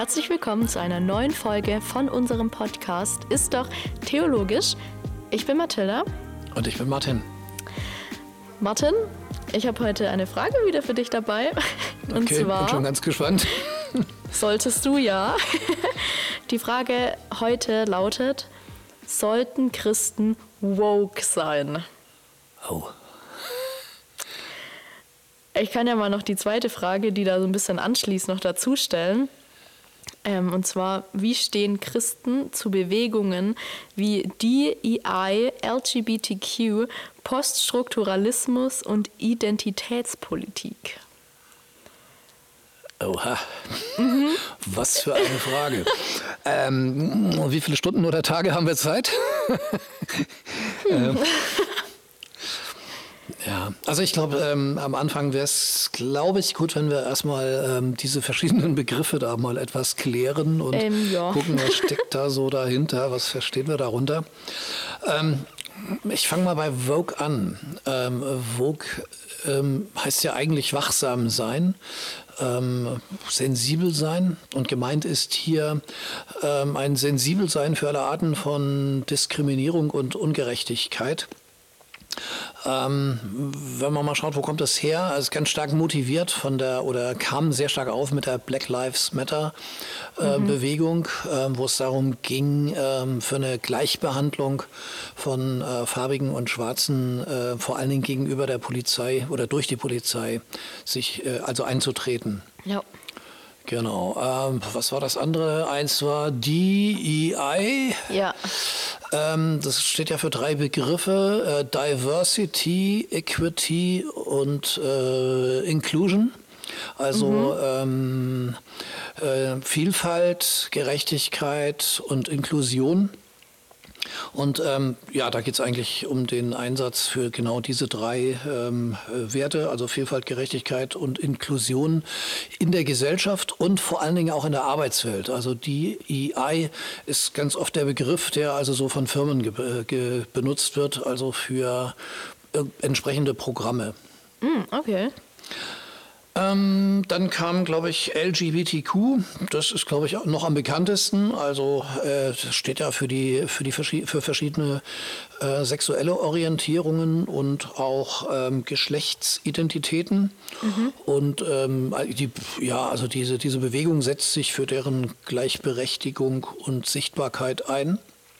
Herzlich willkommen zu einer neuen Folge von unserem Podcast Ist doch theologisch. Ich bin Mathilda. Und ich bin Martin. Martin, ich habe heute eine Frage wieder für dich dabei. Und okay, zwar, bin schon ganz gespannt. Solltest du ja. Die Frage heute lautet, sollten Christen woke sein? Oh. Ich kann ja mal noch die zweite Frage, die da so ein bisschen anschließt, noch dazu stellen. Und zwar, wie stehen Christen zu Bewegungen wie DEI, LGBTQ, Poststrukturalismus und Identitätspolitik? Oha, was für eine Frage. Wie viele Stunden oder Tage haben wir Zeit? Ja, also ich glaube, am Anfang wäre es, glaube ich, gut, wenn wir erstmal diese verschiedenen Begriffe da mal etwas klären und gucken, was steckt da so dahinter, was verstehen wir darunter. Ich fange mal bei Woke an. Woke heißt ja eigentlich wachsam sein, sensibel sein, und gemeint ist hier ein Sensibelsein für alle Arten von Diskriminierung und Ungerechtigkeit. Wenn man mal schaut, wo kommt das her? Also ganz stark motiviert kam sehr stark auf mit der Black Lives Matter Bewegung, wo es darum ging, für eine Gleichbehandlung von Farbigen und Schwarzen, vor allen Dingen gegenüber der Polizei oder durch die Polizei, sich also einzutreten. Ja. Genau. Was war das andere? Eins war DEI. Ja. Das steht ja für 3 Begriffe: Diversity, Equity und Inclusion. Also Vielfalt, Gerechtigkeit und Inklusion. Und da geht es eigentlich um den Einsatz für genau diese 3 Werte, also Vielfalt, Gerechtigkeit und Inklusion in der Gesellschaft und vor allen Dingen auch in der Arbeitswelt. Also DEI ist ganz oft der Begriff, der also so von Firmen benutzt wird, also für entsprechende Programme. Okay. Dann kam, glaube ich, LGBTQ. Das ist, glaube ich, noch am bekanntesten. Also das steht ja für verschiedene sexuelle Orientierungen und auch Geschlechtsidentitäten. Und diese Bewegung setzt sich für deren Gleichberechtigung und Sichtbarkeit ein.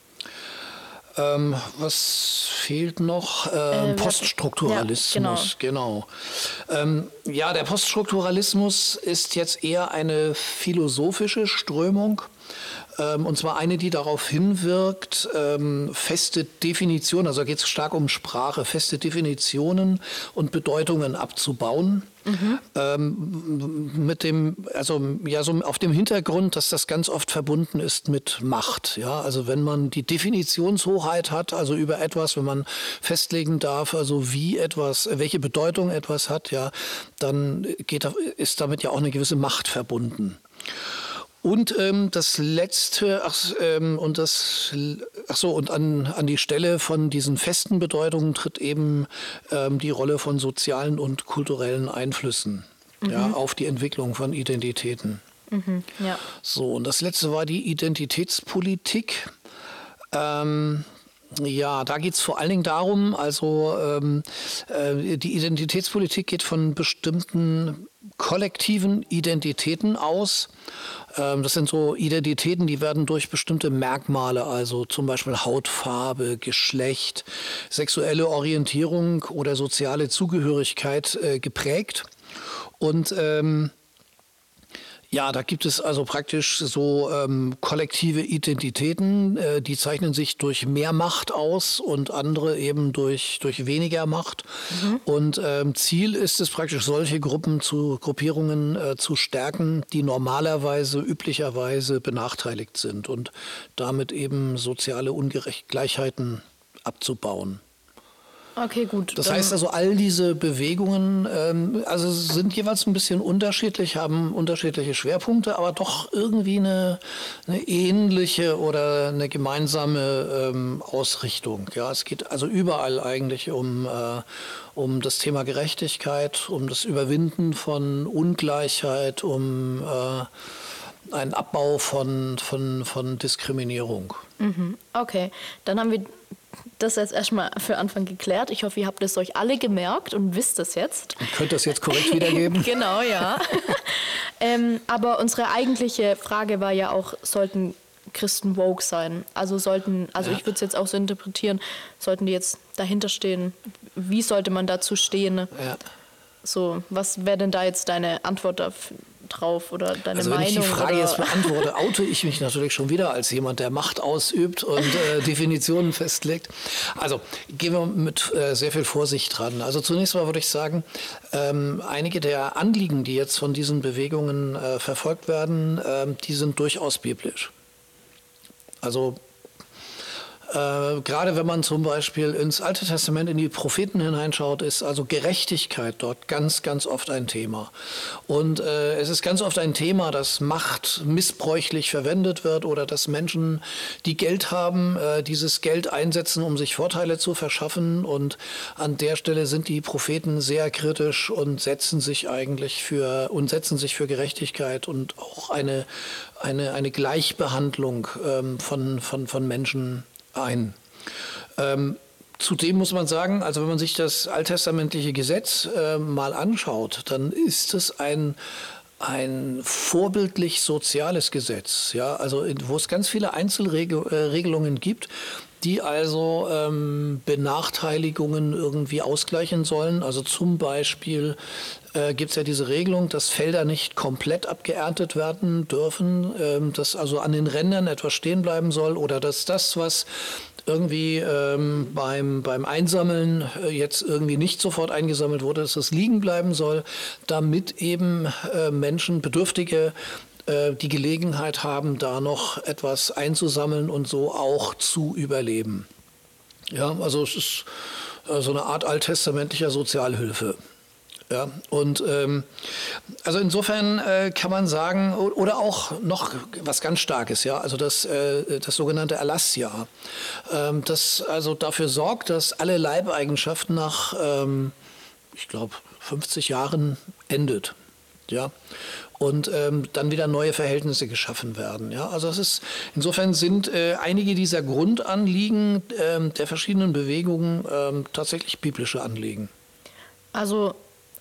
Was fehlt noch? Poststrukturalismus, ja, genau. Der Poststrukturalismus ist jetzt eher eine philosophische Strömung, und zwar eine, die darauf hinwirkt, feste Definitionen, also geht es stark um Sprache, feste Definitionen und Bedeutungen abzubauen. So auf dem Hintergrund, dass das ganz oft verbunden ist mit Macht. Ja? Also wenn man die Definitionshoheit hat, also über etwas, wenn man festlegen darf, also welche Bedeutung etwas hat, ja, dann ist damit ja auch eine gewisse Macht verbunden. Und das Letzte, an die Stelle von diesen festen Bedeutungen tritt eben die Rolle von sozialen und kulturellen Einflüssen auf die Entwicklung von Identitäten. Ja. So, und das Letzte war die Identitätspolitik. Da geht es vor allen Dingen darum, die Identitätspolitik geht von bestimmten kollektiven Identitäten aus. Das sind so Identitäten, die werden durch bestimmte Merkmale, also zum Beispiel Hautfarbe, Geschlecht, sexuelle Orientierung oder soziale Zugehörigkeit geprägt. Und da gibt es also praktisch so kollektive Identitäten, die zeichnen sich durch mehr Macht aus und andere eben durch weniger Macht. Und Ziel ist es praktisch, solche Gruppierungen zu stärken, die üblicherweise benachteiligt sind und damit eben soziale Ungleichheiten abzubauen. Okay, gut. Das heißt also, all diese Bewegungen sind jeweils ein bisschen unterschiedlich, haben unterschiedliche Schwerpunkte, aber doch irgendwie eine ähnliche oder eine gemeinsame Ausrichtung. Ja, es geht also überall eigentlich um das Thema Gerechtigkeit, um das Überwinden von Ungleichheit, um ein Abbau von Diskriminierung. Okay, dann haben wir das jetzt erstmal für Anfang geklärt. Ich hoffe, ihr habt es euch alle gemerkt und wisst es jetzt. Ihr könnt das jetzt korrekt wiedergeben. Genau, ja. Aber unsere eigentliche Frage war ja auch, sollten Christen woke sein? Also ich würde es jetzt auch so interpretieren, sollten die jetzt dahinter stehen? Wie sollte man dazu stehen? Ja. So, was wäre denn da jetzt deine Antwort drauf oder deine Meinung? Wenn ich die Frage jetzt beantworte, oute ich mich natürlich schon wieder als jemand, der Macht ausübt und Definitionen festlegt. Also gehen wir mit sehr viel Vorsicht dran. Also zunächst mal würde ich sagen, einige der Anliegen, die jetzt von diesen Bewegungen verfolgt werden, die sind durchaus biblisch. Also gerade wenn man zum Beispiel ins Alte Testament, in die Propheten hineinschaut, ist also Gerechtigkeit dort ganz, ganz oft ein Thema. Und es ist ganz oft ein Thema, dass Macht missbräuchlich verwendet wird oder dass Menschen, die Geld haben, dieses Geld einsetzen, um sich Vorteile zu verschaffen. Und an der Stelle sind die Propheten sehr kritisch und setzen sich für Gerechtigkeit und auch eine Gleichbehandlung von Menschen ein. Zudem muss man sagen, also wenn man sich das alttestamentliche Gesetz mal anschaut, dann ist es ein vorbildlich soziales Gesetz, ja, also wo es ganz viele Einzelregelungen gibt, die also Benachteiligungen irgendwie ausgleichen sollen. Also zum Beispiel gibt es ja diese Regelung, dass Felder nicht komplett abgeerntet werden dürfen, dass also an den Rändern etwas stehen bleiben soll oder dass das, was irgendwie beim Einsammeln jetzt irgendwie nicht sofort eingesammelt wurde, dass das liegen bleiben soll, damit eben Menschen, Bedürftige, die Gelegenheit haben, da noch etwas einzusammeln und so auch zu überleben. Ja, also es ist so eine Art alttestamentlicher Sozialhilfe. Ja, und also insofern kann man sagen, oder auch noch was ganz Starkes, ja, also das sogenannte Erlassjahr, das also dafür sorgt, dass alle Leibeigenschaften nach, ich glaube, 50 Jahren endet. Ja, und dann wieder neue Verhältnisse geschaffen werden. Ja, also insofern sind einige dieser Grundanliegen der verschiedenen Bewegungen tatsächlich biblische Anliegen. Also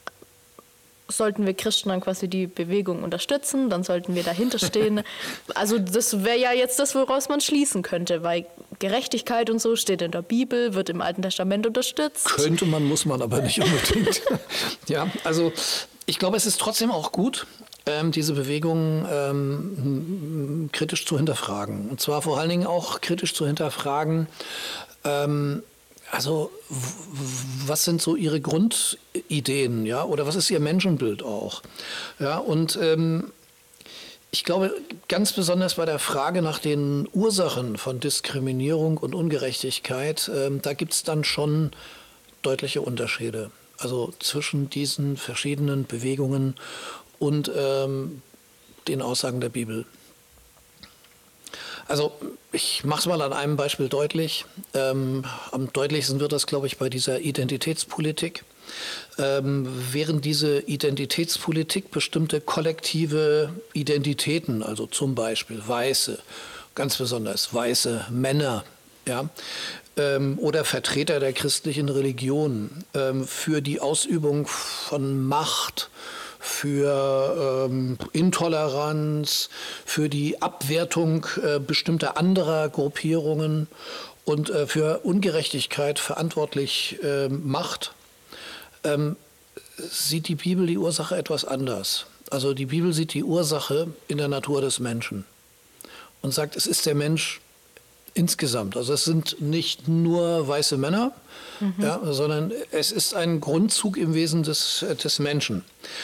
sollten wir Christen dann quasi die Bewegung unterstützen, dann sollten wir dahinter stehen. Also das wäre ja jetzt das, woraus man schließen könnte, weil Gerechtigkeit und so steht in der Bibel, wird im Alten Testament unterstützt. Könnte man, muss man aber nicht unbedingt. Ja, also ich glaube, es ist trotzdem auch gut, diese Bewegung kritisch zu hinterfragen. Und zwar vor allen Dingen auch kritisch zu hinterfragen, also was sind so Ihre Grundideen, ja, oder was ist Ihr Menschenbild auch? Ja, und ich glaube, ganz besonders bei der Frage nach den Ursachen von Diskriminierung und Ungerechtigkeit, da gibt es dann schon deutliche Unterschiede. Also zwischen diesen verschiedenen Bewegungen und den Aussagen der Bibel. Also ich mache es mal an einem Beispiel deutlich. Am deutlichsten wird das, glaube ich, bei dieser Identitätspolitik. Während diese Identitätspolitik bestimmte kollektive Identitäten, also zum Beispiel Weiße, ganz besonders weiße Männer, ja, oder Vertreter der christlichen Religion für die Ausübung von Macht, für Intoleranz, für die Abwertung bestimmter anderer Gruppierungen und für Ungerechtigkeit verantwortlich macht, sieht die Bibel die Ursache etwas anders. Also die Bibel sieht die Ursache in der Natur des Menschen und sagt, es ist der Mensch insgesamt. Also es sind nicht nur weiße Männer, ja, sondern es ist ein Grundzug im Wesen des Menschen.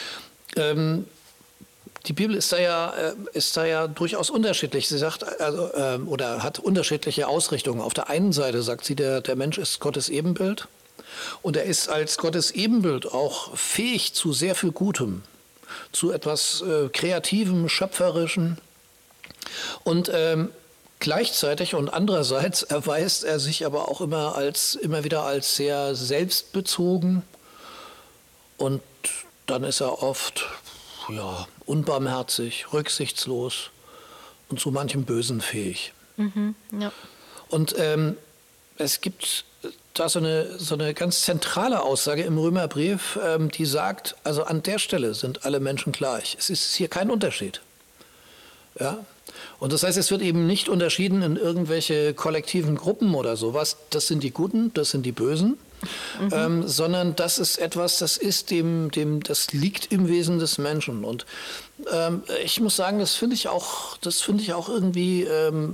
Die Bibel ist da ja durchaus unterschiedlich. Sie sagt oder hat unterschiedliche Ausrichtungen. Auf der einen Seite sagt sie, der Mensch ist Gottes Ebenbild und er ist als Gottes Ebenbild auch fähig zu sehr viel Gutem, zu etwas Kreativem, Schöpferischem und gleichzeitig und andererseits erweist er sich aber auch immer wieder als sehr selbstbezogen und dann ist er oft ja, unbarmherzig, rücksichtslos und zu manchem Bösen fähig. Ja. Und es gibt da so eine ganz zentrale Aussage im Römerbrief, die sagt, also an der Stelle sind alle Menschen gleich. Es ist hier kein Unterschied. Ja? Und das heißt, es wird eben nicht unterschieden in irgendwelche kollektiven Gruppen oder sowas. Das sind die Guten, das sind die Bösen. Sondern das ist etwas, das liegt im Wesen des Menschen. Und ich muss sagen, das finde ich auch irgendwie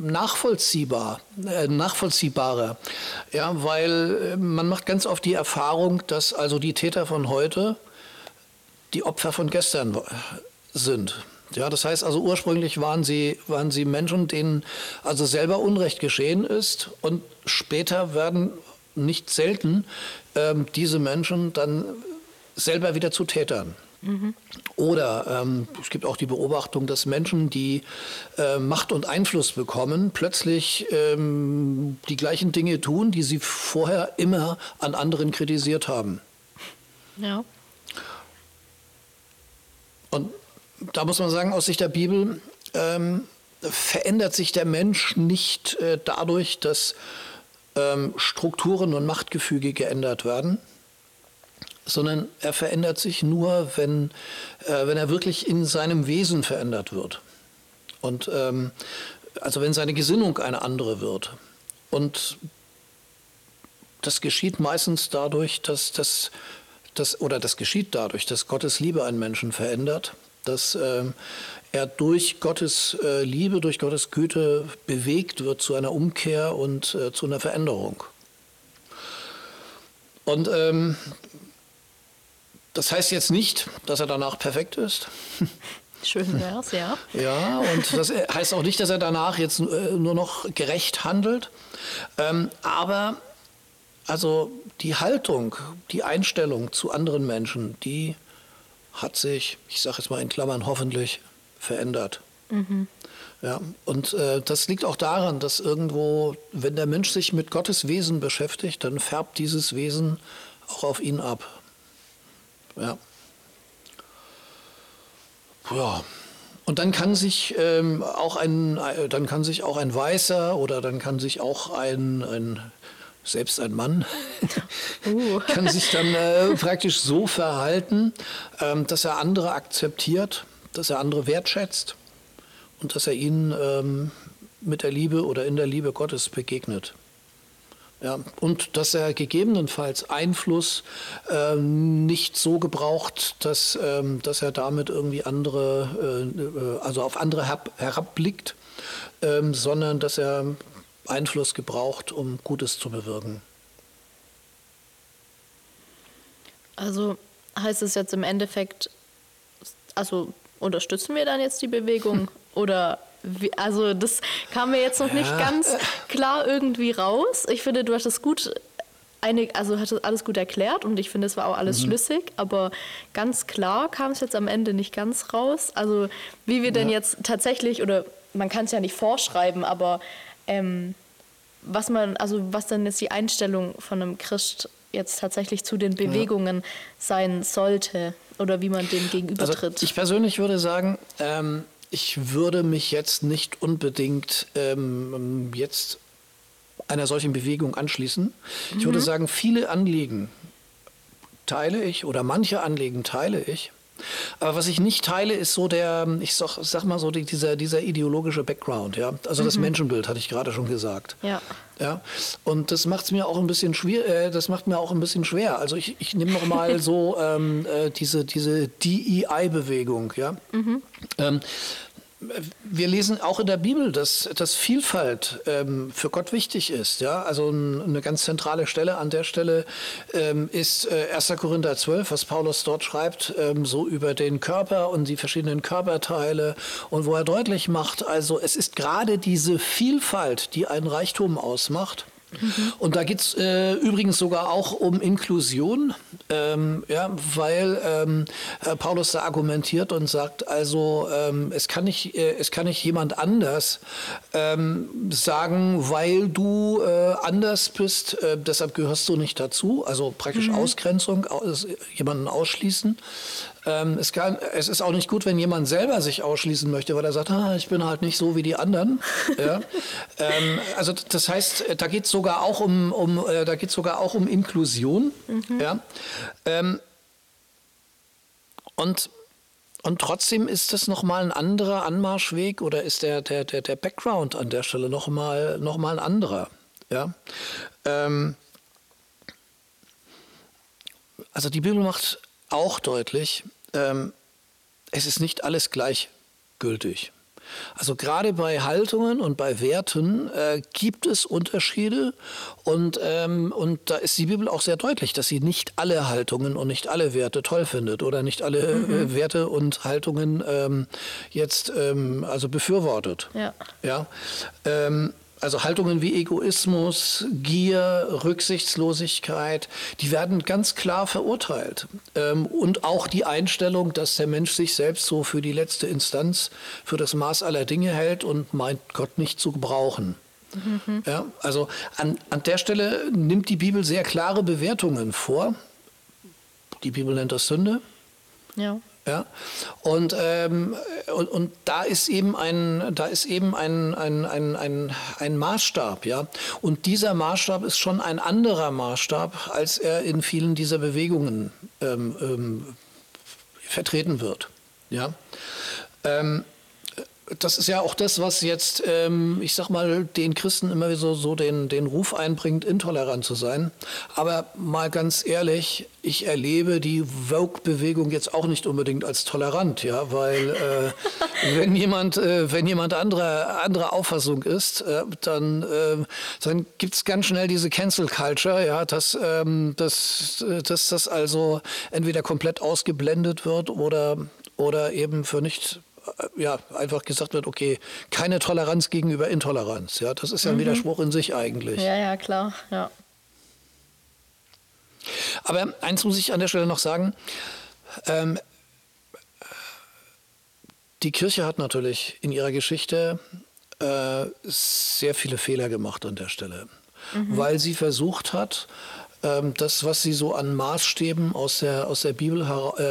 nachvollziehbarer. Ja, weil man macht ganz oft die Erfahrung, dass also die Täter von heute die Opfer von gestern sind. Ja, das heißt also, ursprünglich waren sie Menschen, denen also selber Unrecht geschehen ist, und später werden nicht selten diese Menschen dann selber wieder zu Tätern. Oder es gibt auch die Beobachtung, dass Menschen, die Macht und Einfluss bekommen, plötzlich die gleichen Dinge tun, die sie vorher immer an anderen kritisiert haben. Ja. Und da muss man sagen, aus Sicht der Bibel verändert sich der Mensch nicht dadurch, dass Strukturen und Machtgefüge geändert werden, sondern er verändert sich nur, wenn er wirklich in seinem Wesen verändert wird. Und also wenn seine Gesinnung eine andere wird. Und das geschieht meistens dadurch, das geschieht dadurch, dass Gottes Liebe einen Menschen verändert, dass er durch Gottes Liebe, durch Gottes Güte bewegt wird zu einer Umkehr und zu einer Veränderung. Und das heißt jetzt nicht, dass er danach perfekt ist. Schön wär's, ja. Ja, und das heißt auch nicht, dass er danach jetzt nur noch gerecht handelt. Aber also die Haltung, die Einstellung zu anderen Menschen, die hat sich, ich sage jetzt mal in Klammern, hoffentlich verändert. Ja, und das liegt auch daran, dass irgendwo, wenn der Mensch sich mit Gottes Wesen beschäftigt, dann färbt dieses Wesen auch auf ihn ab. Ja. Ja. Und dann kann sich auch ein Weißer oder dann kann sich auch selbst ein Mann kann sich dann praktisch so verhalten, dass er andere akzeptiert, dass er andere wertschätzt und dass er ihnen mit der Liebe oder in der Liebe Gottes begegnet. Ja, und dass er gegebenenfalls Einfluss nicht so gebraucht, dass er damit irgendwie also auf andere herabblickt, sondern dass er Einfluss gebraucht, um Gutes zu bewirken. Also heißt es jetzt im Endeffekt, also unterstützen wir dann jetzt die Bewegung oder also das kam mir jetzt noch nicht ganz klar irgendwie raus. Ich finde, du hast es hast alles gut erklärt und ich finde, es war auch alles schlüssig, aber ganz klar kam es jetzt am Ende nicht ganz raus. Also wie wir denn jetzt tatsächlich, oder man kann es ja nicht vorschreiben, aber was dann jetzt die Einstellung von einem Christ jetzt tatsächlich zu den Bewegungen sein sollte oder wie man dem gegenübertritt. Also ich persönlich würde sagen, ich würde mich jetzt nicht unbedingt jetzt einer solchen Bewegung anschließen. Ich würde sagen, viele Anliegen teile ich oder manche Anliegen teile ich. Aber was ich nicht teile, ist so sag mal so dieser ideologische Background, ja. Also das Menschenbild hatte ich gerade schon gesagt. Ja. Ja. Und das macht mir auch ein bisschen schwer. Also ich nehme noch mal so diese DEI-Bewegung, ja. Wir lesen auch in der Bibel, dass Vielfalt für Gott wichtig ist. Ja? Also eine ganz zentrale Stelle an der Stelle ist 1. Korinther 12, was Paulus dort schreibt, so über den Körper und die verschiedenen Körperteile und wo er deutlich macht, also es ist gerade diese Vielfalt, die einen Reichtum ausmacht. Und da geht es übrigens sogar auch um Inklusion, weil Paulus da argumentiert und sagt, also es kann nicht jemand anders sagen, weil du anders bist, deshalb gehörst du nicht dazu, also praktisch Ausgrenzung, jemanden ausschließen, Es ist auch nicht gut, wenn jemand selber sich ausschließen möchte, weil er sagt, ich bin halt nicht so wie die anderen. Ja? Also das heißt, da geht es sogar auch um Inklusion. Ja? Und trotzdem ist das nochmal ein anderer Anmarschweg oder ist der Background an der Stelle nochmal ein anderer. Ja? Also die Bibel macht auch deutlich, es ist nicht alles gleichgültig. Also gerade bei Haltungen und bei Werten gibt es Unterschiede und da ist die Bibel auch sehr deutlich, dass sie nicht alle Haltungen und nicht alle Werte toll findet oder nicht alle Werte und Haltungen also befürwortet. Ja. Ja? Also Haltungen wie Egoismus, Gier, Rücksichtslosigkeit, die werden ganz klar verurteilt. Und auch die Einstellung, dass der Mensch sich selbst so für die letzte Instanz, für das Maß aller Dinge hält und meint, Gott nicht zu gebrauchen. Ja, also an der Stelle nimmt die Bibel sehr klare Bewertungen vor. Die Bibel nennt das Sünde. Ja. Ja, und da ist eben ein Maßstab, ja. Und dieser Maßstab ist schon ein anderer Maßstab, als er in vielen dieser Bewegungen vertreten wird, ja. Das ist ja auch das, was jetzt, ich sag mal, den Christen immer wieder so den Ruf einbringt, intolerant zu sein. Aber mal ganz ehrlich, ich erlebe die Woke-Bewegung jetzt auch nicht unbedingt als tolerant, ja, weil wenn jemand anderer Auffassung ist, dann gibt es ganz schnell diese Cancel Culture, ja, dass das also entweder komplett ausgeblendet wird oder eben für nicht einfach gesagt wird, okay, keine Toleranz gegenüber Intoleranz. Ja, das ist ja ein Widerspruch in sich eigentlich. Ja, klar. Ja. Aber eins muss ich an der Stelle noch sagen. Die Kirche hat natürlich in ihrer Geschichte sehr viele Fehler gemacht an der Stelle, weil sie versucht hat, das, was sie so an Maßstäben aus der Bibel,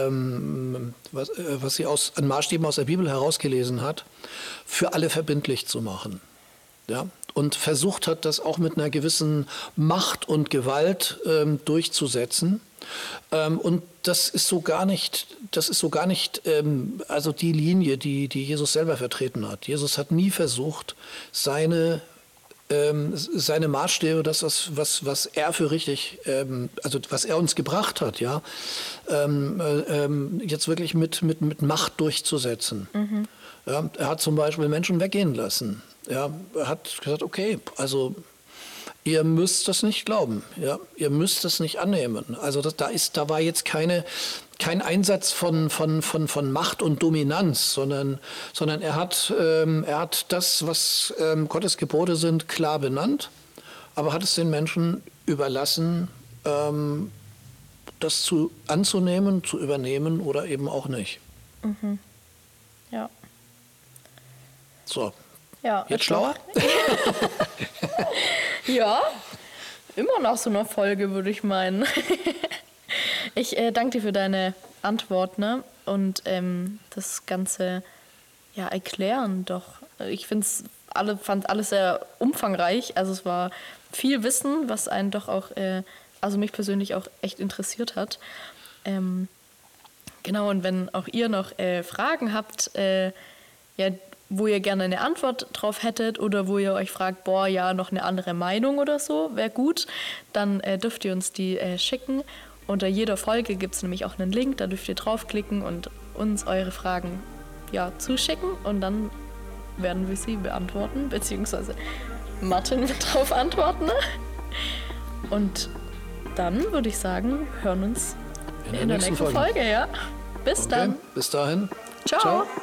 was sie an Maßstäben aus der Bibel herausgelesen hat, für alle verbindlich zu machen. Ja? Und versucht hat, das auch mit einer gewissen Macht und Gewalt durchzusetzen. Und das ist so gar nicht also die Linie, die Jesus selber vertreten hat. Jesus hat nie versucht, seine Maßstäbe, das, was er für richtig, also was er uns gebracht hat, ja, jetzt wirklich mit Macht durchzusetzen. Ja, er hat zum Beispiel Menschen weggehen lassen. Ja, er hat gesagt, okay, also ihr müsst das nicht glauben, ja, ihr müsst das nicht annehmen. Also da war jetzt kein Einsatz von Macht und Dominanz, sondern er hat das, was Gottes Gebote sind, klar benannt, aber hat es den Menschen überlassen, das anzunehmen, zu übernehmen oder eben auch nicht. Ja. So. Ja, jetzt schlauer? Ja, immer nach so einer Folge, würde ich meinen. Ich danke dir für deine Antwort, ne? Und das ganze Erklären doch. Ich fand alles sehr umfangreich. Also es war viel Wissen, was einen doch auch, also mich persönlich auch echt interessiert hat. Genau, und wenn auch ihr noch Fragen habt, wo ihr gerne eine Antwort drauf hättet oder wo ihr euch fragt, noch eine andere Meinung oder so, wäre gut, dann dürft ihr uns die schicken. Unter jeder Folge gibt es nämlich auch einen Link, da dürft ihr draufklicken und uns eure Fragen zuschicken und dann werden wir sie beantworten, beziehungsweise Martin wird drauf antworten. Und dann würde ich sagen, hören uns in der nächsten Folge. Ja. Bis dann. Bis dahin. Ciao.